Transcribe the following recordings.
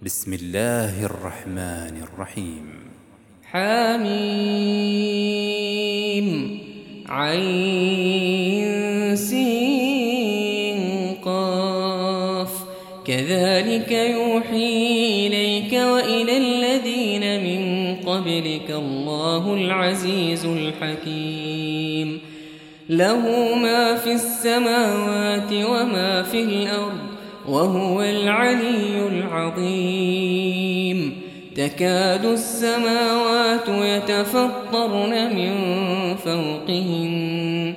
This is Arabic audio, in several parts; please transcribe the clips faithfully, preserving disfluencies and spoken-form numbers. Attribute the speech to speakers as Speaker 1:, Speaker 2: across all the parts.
Speaker 1: بسم الله الرحمن الرحيم.
Speaker 2: حميم عين سين قاف كذلك يوحي إليك وإلى الذين من قبلك الله العزيز الحكيم. له ما في السماوات وما في الأرض وهو العلي العظيم. تكاد السماوات يتفطرن من فوقهن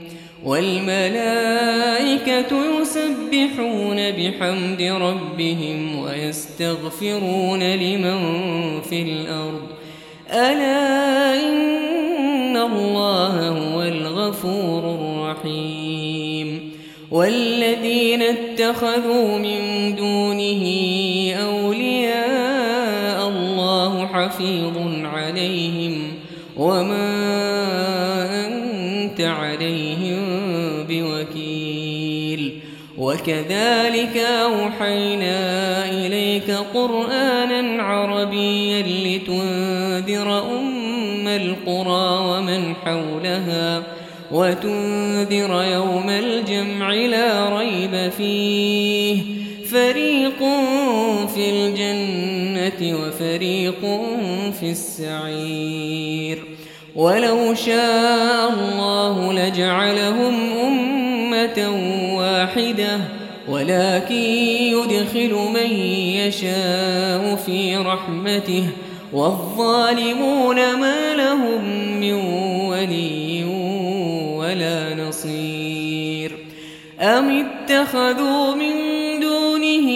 Speaker 2: والملائكة يسبحون بحمد ربهم ويستغفرون لمن في الأرض ألا إن الله هو الغفور الرحيم. والذين اتخذوا من دونه أولياء الله حفيظ عليهم وما أنت عليهم بوكيل. وكذلك أوحينا إليك قرآنا عربيا لتنذر أم القرى ومن حولها وتنذر يوم الجمع لا ريب فيه فريق في الجنة وفريق في السعير. ولو شاء الله لجعلهم أمة واحدة ولكن يدخل من يشاء في رحمته والظالمون ما لهم من ولي ولا نصير. أم اتخذوا من دونه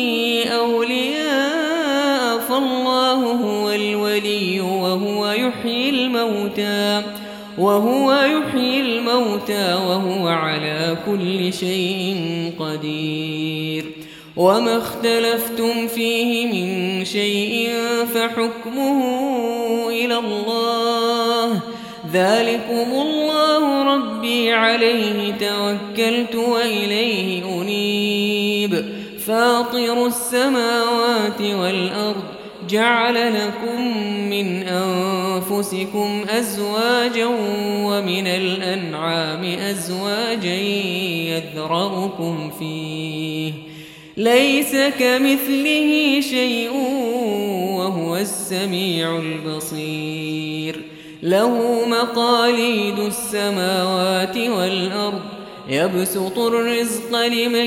Speaker 2: أولياء فالله هو الولي وهو يحيي الموتى وهو يحيي الموتى وهو على كل شيء قدير. وما اختلفتم فيه من شيء فحكمه إلى الله ذلكم الله ربي عليه توكلت وإليه أنيب. فاطر السماوات والأرض جعل لكم من أنفسكم أزواجا ومن الأنعام أزواجا يذرأكم فيه ليس كمثله شيء وهو السميع البصير. له مقاليد السماوات والأرض يبسط الرزق لمن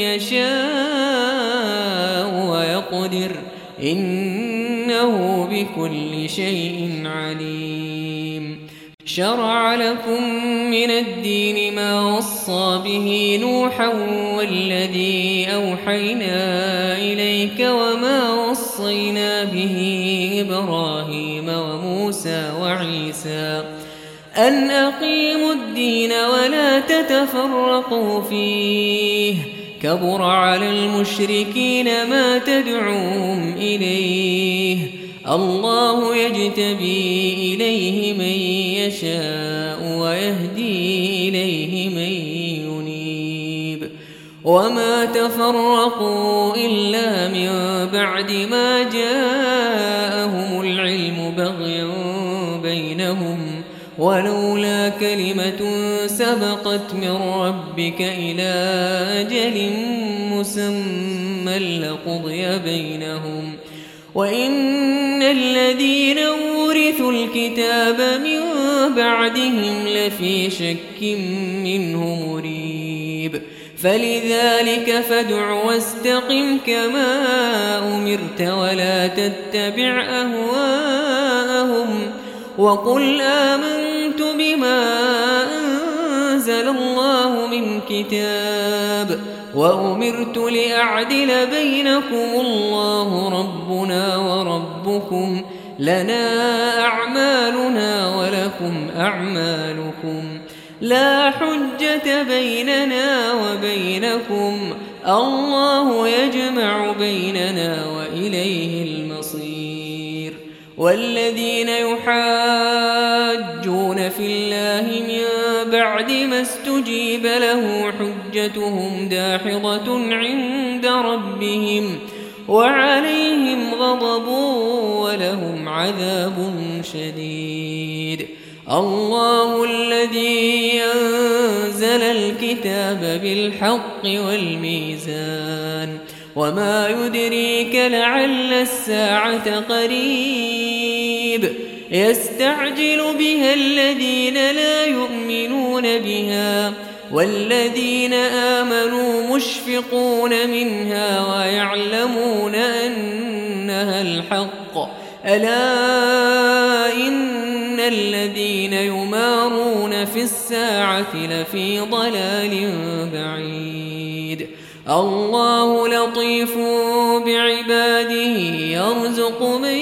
Speaker 2: يشاء ويقدر إنه بكل شيء عليم. شرع لكم من الدين ما وصى به نوحا والذي أوحينا إليك وما وصينا به إبراهيم وموسى وعيسى أن أقيموا الدين ولا تتفرقوا فيه كبر على المشركين ما تدعوهم إليه. الله يجتبي إليه من يشاء ويهدي إليه من ينيب. وما تفرقوا إلا من بعد ما جاءهم العلم بغيا بينهم ولولا كلمة سبقت من ربك إلى أجل مسمى لقضي بينهم وإن الذين أورثوا الكتاب من بعدهم لفي شك منه مريب. فلذلك فادع واستقم كما أمرت ولا تتبع أهواءهم وقل آمنت بما أنزل الله من كتاب وأمرت لأعدل بينكم الله ربنا وربكم لنا أعمالنا ولكم أعمالكم لا حجة بيننا وبينكم الله يجمع بيننا وإليه المصير. والذين يحاجون في الله من بعد ما استجيب له حجتهم داحضة عند ربهم وعليهم غضب ولهم عذاب شديد. الله الذي أنزل الكتاب بالحق والميزان وما يدريك لعل الساعة قريب يستعجل بها الذين لا يؤمنون بها والذين آمنوا مشفقون منها ويعلمون أنها الحق ألا إن الذين يمارون في الساعة لفي ضلال بعيد. الله لطيف بعباده يرزق من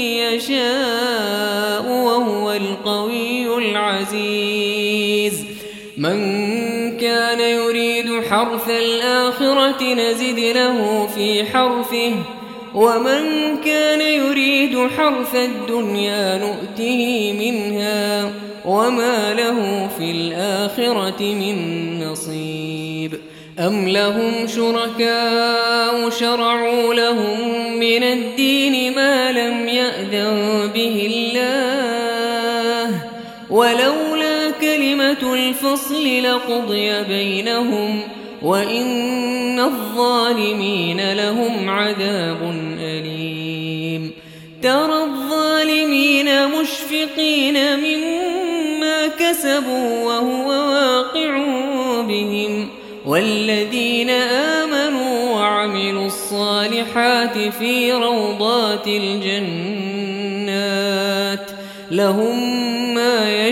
Speaker 2: يشاء وهو القوي العزيز. من كان يريد حرث الآخرة نزد له في حرثه ومن كان يريد حرث الدنيا نؤته منها وما له في الآخرة من نصيب. أم لهم شركاء شرعوا لهم من الدين ما لم يأذن به الله ولولا كلمة الفصل لقضي بينهم وإن الظالمين لهم عذاب أليم. ترى الظالمين مشفقين مما كسبوا وهو واقع بهم والذين آمنوا وعملوا الصالحات في روضات الجنات لهم ما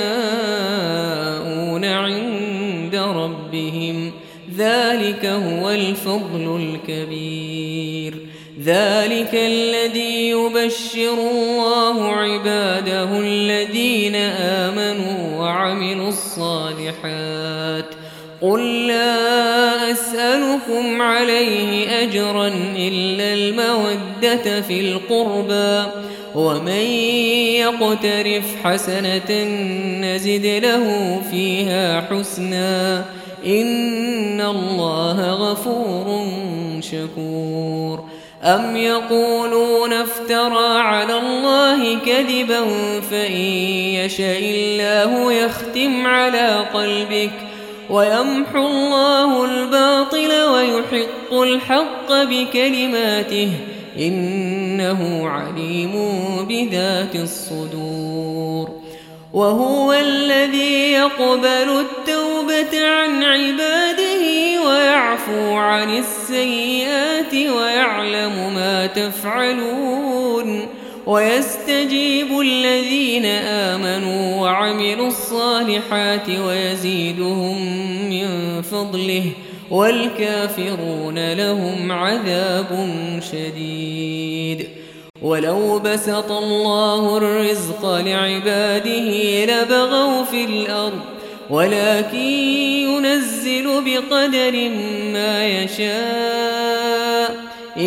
Speaker 2: يشاءون عند ربهم ذلك هو الفضل الكبير. ذلك الذي يبشر الله عباده الذين آمنوا وعملوا الصالحات. قل لا أسألكم عليه أجرا إلا المودة في القربى ومن يقترف حسنة نزد له فيها حسنا إن الله غفور شكور. أم يقولون افترى على الله كذبا فإن يشاء الله يختم على قلبك ويمحو الله الباطل ويحق الحق بكلماته إنه عليم بذات الصدور. وهو الذي يقبل التوبة عن عباده ويعفو عن السيئات ويعلم ما تفعلون ويستجيب الذين آمنوا وعملوا الصالحات ويزيدهم من فضله والكافرون لهم عذاب شديد. ولو بسط الله الرزق لعباده لبغوا في الأرض ولكن ينزل بقدر ما يشاء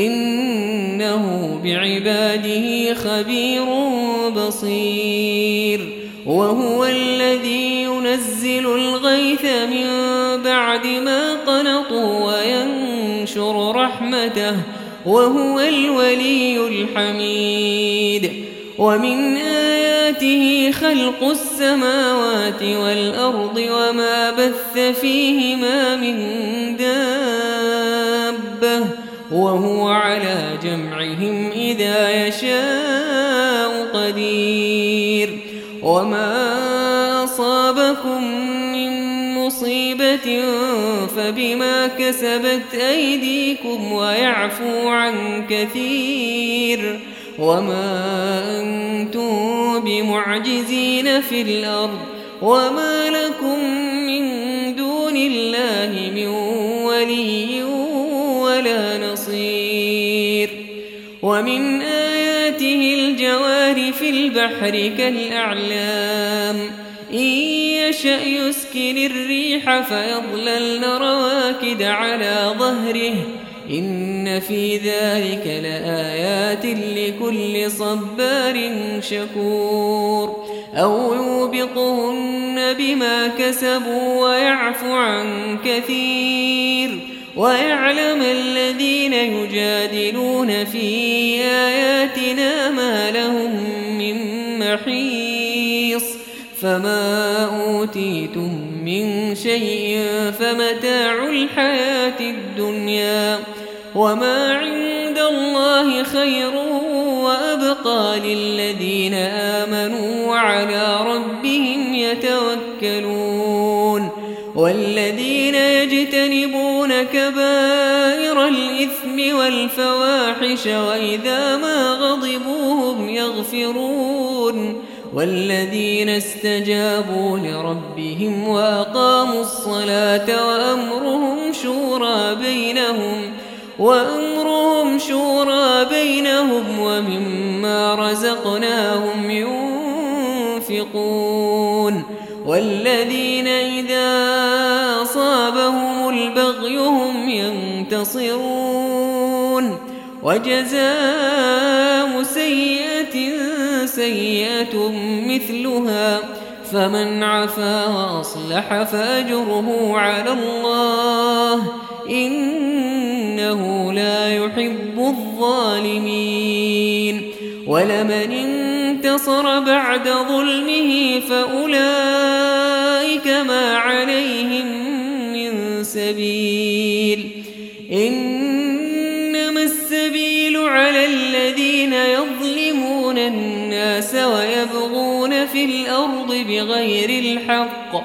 Speaker 2: إنه بعباده خبير بصير. وهو الذي ينزل الغيث من بعد ما قنطوا وينشر رحمته وهو الولي الحميد. ومن آياته خلق السماوات والأرض وما بث فيهما من دابة وهو على جمعهم إذا يشاء قدير. وما أصابكم من مصيبة فبما كسبت أيديكم ويعفو عن كثير وما أنتم بمعجزين في الأرض وما لكم من دون الله من ولي ولا نصير. ومن آياته الجوار في البحر كالأعلام إن يشأ يسكن الريح فيظللن رواكد على ظهره إن في ذلك لآيات لكل صبار شكور. أو يوبقهن بما كسبوا ويعفو عن كثير ويعلم الذين يجادلون في آياتنا ما لهم من محيص فما أوتيتم من شيء فمتاع الحياة الدنيا وما عند الله خير وأبقى للذين آمنوا وعلى ربهم يتوكلون والذين يجتنبون كبائر الإثم والفواحش وإذا ما غضبوا هم يغفرون والذين استجابوا لربهم وأقاموا الصلاة وأمرهم شورى بينهم وأمرهم شورى بينهم ومما رزقناهم ينفقون والذين إذا أصابهم البغي هم ينتصرون وجزاء سيئة سيئة مثلها فمن عفا وأصلح فأجره على الله إنه لا يحب الظالمين ولمن انتصر بعد ظلمه فأولئك ما عليهم من سبيل إنما السبيل على الذين يظلمون الناس ويبغون في الأرض بغير الحق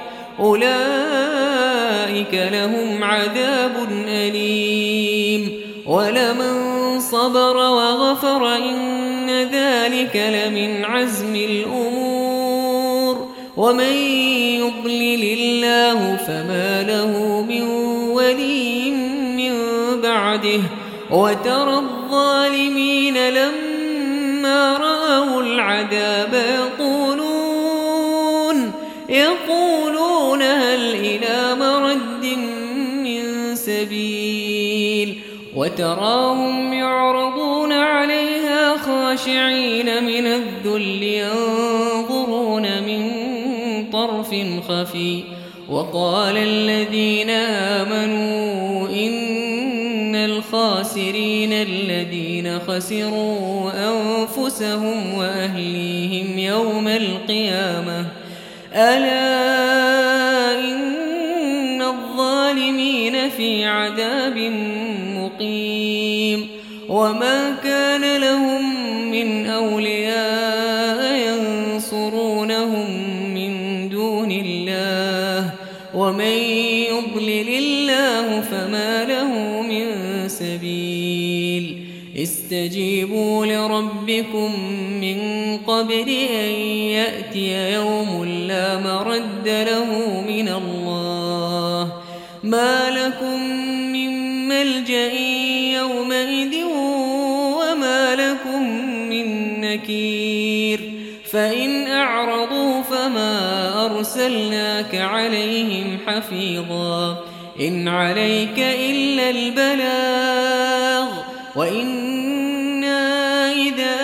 Speaker 2: أولئك لهم عذاب أليم ولمن صبر وغفر إن ذلك لمن عزم الأمور ومن يضلل الله فما له من ولي من بعده وترى الظالمين لما رأوا العذاب يقولون يقولون هل إلى مرد من سبيل وتراهم يعرضون عليها خاشعين من الذل ينظرون من طرف خفي وقال الذين آمنوا إن الخاسرين الذين خسروا أنفسهم وأهليهم يوم القيامة ألا إن الظالمين في عذاب مقيم وما كان لهم من أولياء ينصرونهم من دون الله ومن يضلل الله فما له من سبيل استجيبوا لربكم من قبل أن يأتي يوم لا مرد له من الله ما لكم من ملجأ يومئذ وما لكم من نكير فإن أعرضوا فما أرسلناك عليهم حفيظا إن عليك إلا البلاغ وإنا إذا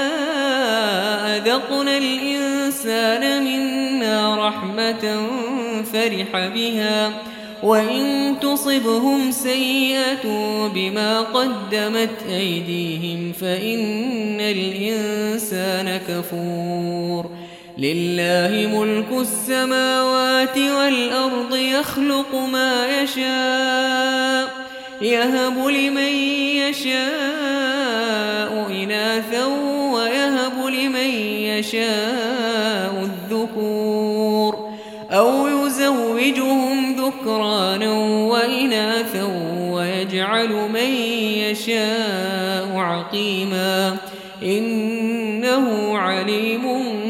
Speaker 2: أذقنا الإنسان منا رحمة فرح بها وإن تصبهم سيئة بما قدمت أيديهم فإن الإنسان كفور لله ملك السماوات والأرض يخلق ما يشاء يهب لمن يشاء إناثا ويهب لمن يشاء الذكور أو يزوجهم ذكرانا وإناثا ويجعل من يشاء عقيما إنه عليم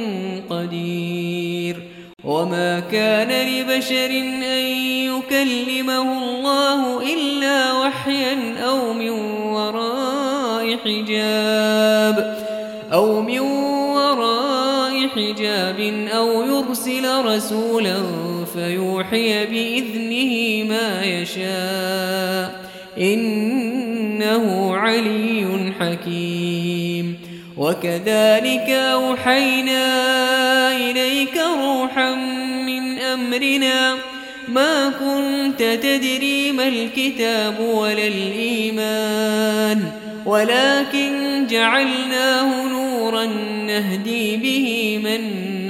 Speaker 2: قدير وما كان لبشر أن يكلمه الله إلا وحيا أو من وراء حجاب أو من وراء حجاب أو يرسل رسولا فيوحي بإذنه ما يشاء إنه علي حكيم وكذلك أوحينا إليك روحا من أمرنا ما كنت تدري ما الكتاب ولا الإيمان ولكن جعلناه نورا نهدي به من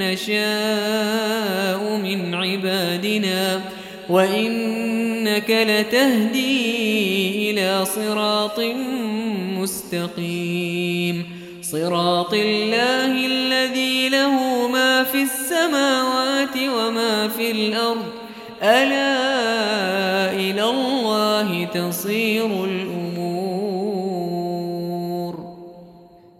Speaker 2: نشاء من عبادنا وإنك لتهدي إلى صراط مستقيم صراط الله الذي له ما في السماوات وما في الأرض ألا إلى الله تصير الأمور